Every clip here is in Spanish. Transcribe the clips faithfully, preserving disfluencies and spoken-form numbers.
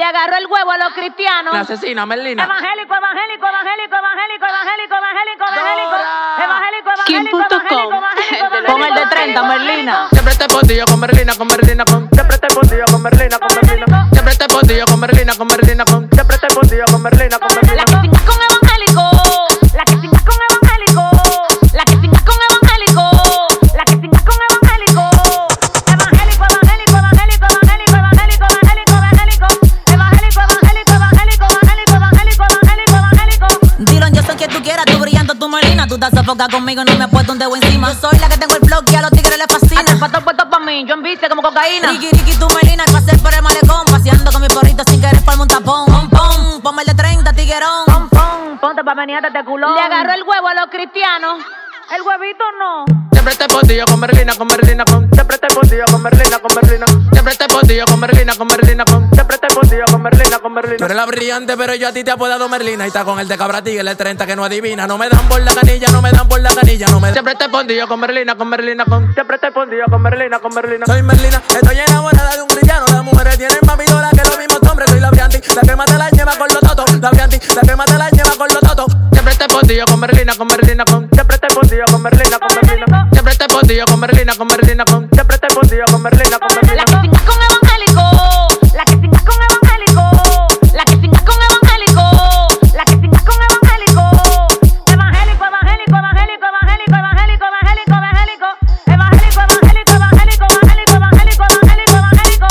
Le agarró el huevo a los cristianos. La asesina, Merlina. Evangélico, evangélico, evangélico, evangélico, evangélico, evangélico, evangélico, evangélico, Kim punto com. Pon el de treinta, Merlina. Siempre te pondillo con Merlina, con Merlina, con. Siempre te pondillo con Merlina, con Merlina. Siempre te pondillo con Merlina, con Merlina, con. Siempre te pondillo con Merlina, con Merlina. La que singa con evangélico. La que singa con evangélico. La que singa con evangélico. La que singa con evangélico. Evangélico, evangélico, evangélico, evangélico, evangélico, evangélico, evangélico. Evangélico, evangélico, evangélico, evangélico, evangélico, evangélico, evangélico. Dylan, yo soy quien tú quieras, tú brillando, tú Merlina. Tú estás sofocada conmigo, no me he puesto un dedo encima. Yo soy la que tengo el flow que a los tigres les fascina. Hasta el pato puesto pa' mí, yo envicia como cocaína. Ricky, Ricky, tú Merlina, que pasé por el malecón. Paseando con mi porrito sin querer forma un tapón. Pom, pom, ponme el de treinta, tiguerón. Pon, pon, ponte pa' venir a este culón. Le agarró el huevo a los cristianos. El huevito no. Siempre te pondillo con Merlina, con Merlina, con. Siempre te pondillo con Merlina, con Merlina. Siempre te pondillo con Merlina, con Merlina, con. Siempre te pondillo con Merlina, con Merlina. Tú eres la brillante, pero yo a ti te he apodado Merlina. Y está con el de cabra tigre, el treinta que no adivina. No me dan por la canilla, no me dan por la canilla, no me dan. Siempre te pondillo con Merlina, con Merlina, con. Siempre te pondillo con Merlina, con Merlina. Soy Merlina, estoy enamorada de un cristiano. Las mujeres tienen más pistola que los mismos hombres. Soy la Brianti, la que mata la lleva con los totos. La Brianti, la que mata la lleva con los totos. Siempre te pondillo con Merlina, con Merlina, con. Siempre te pondillo con Merlina, con Merlina. Siempre te pondillo con Merlina, con Merlina, con. Siempre te pondillo con Merlina, con Merlina. La que singa con evangélico. La que singa con evangélico. La que singa con evangélico. La que singa con evangélico. Evangélico, evangélico, evangélico, evangélico, evangélico, evangélico, evangélico. Evangélico, evangélico, evangélico, evangélico, evangélico, evangélico, evangélico.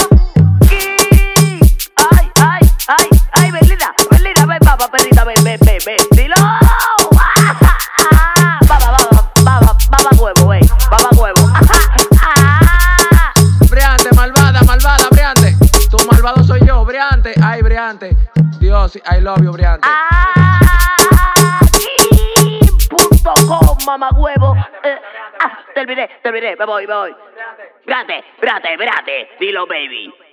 Ay, ay, ay, ay, Merlina, Merlina, ven, papá, perrita, ven, ven, ven, ven. Dilo. Baba, baba, baba, baba huevo, wey. Baba huevo. Briante, malvada, malvada, Briante. Tu malvado soy yo, Briante. Ay, Briante. Dios, I love you, Briante. Punto com, mamá huevo. Eh, ah, terminé, terminé, me voy, me voy. Brate, brate, brate. Dilo, baby.